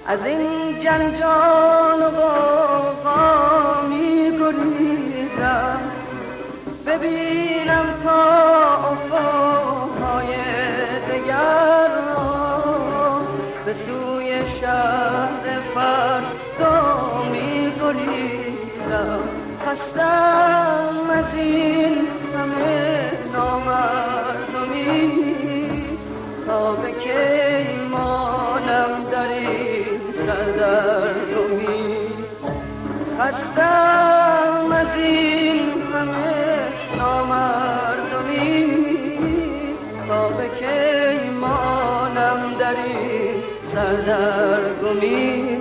از این جنجال و غوغا می گریزم، ببینم تا افقهای دگر را، به سوی شهر فردا می گریزم. خستم از این همه نامردمی، تا به کی مانم در این سردرگمی. خستم از این همه نامردمی، تا به کی مانم در این سردرگمی.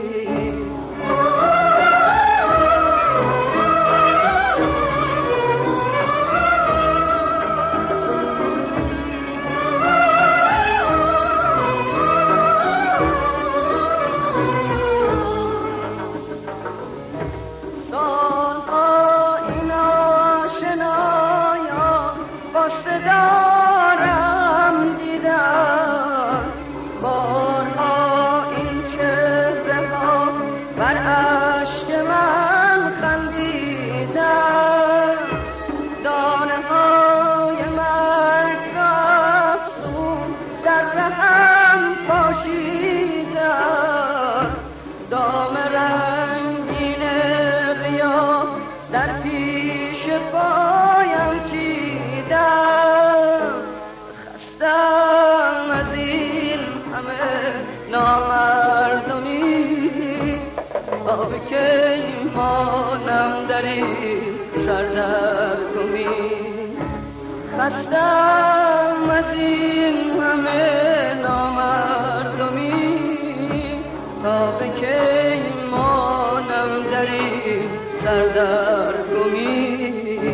کی مانم در این سردرگمی. خستم از این همه نامردمی، تا به کی مانم در این سردرگمی.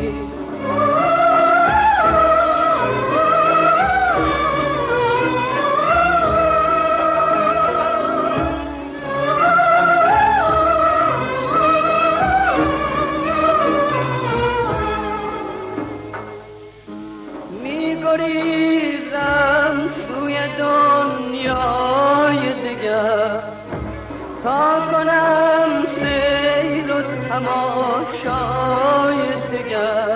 گریزم سوی دنیای دیگر، تا کنم سیر و تماشای دیگر.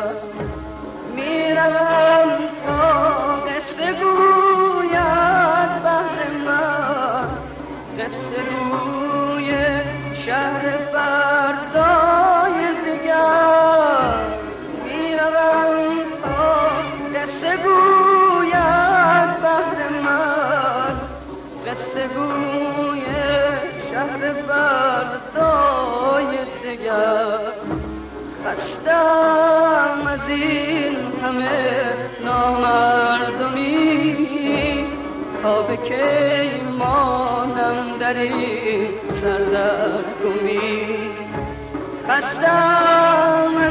میروم تا قصه گوید بهر من، قصه گوی شهر فردای دیگر. میروم تا قصه گوید بهر من، قصه گوی شهر فردای دیگر. خستم از این همه نامردمی، تا به کی مانم در این سردرگمی. خستم